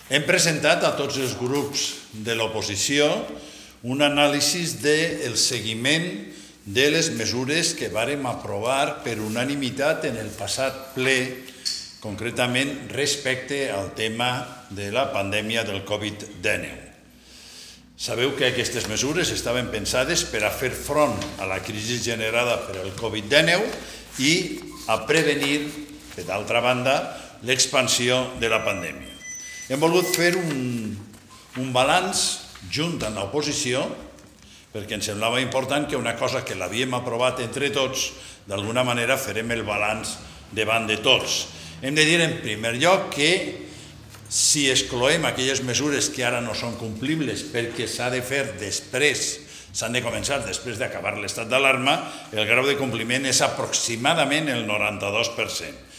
Hem presentat a tots els grups de l'oposició un anàlisi del seguiment de les mesures que vàrem aprovar per unanimitat en el passat ple, concretament respecte al tema de la pandèmia del Covid-19. Sabeu que aquestes mesures estaven pensades per a fer front a la crisi generada per el Covid-19 i a prevenir, de d'altra banda, l'expansió de la pandèmia. Hem volgut fer un balanç junt amb l'oposició, perquè ens semblava important que una cosa que l'havíem aprovat entre tots, d'alguna manera farem el balanç davant de tots. Hem de dir en primer lloc que si excloem aquelles mesures que ara no són complibles perquè s'ha de fer després, s'han de començar després d'acabar l'estat d'alarma, el grau de compliment és aproximadament el 92%.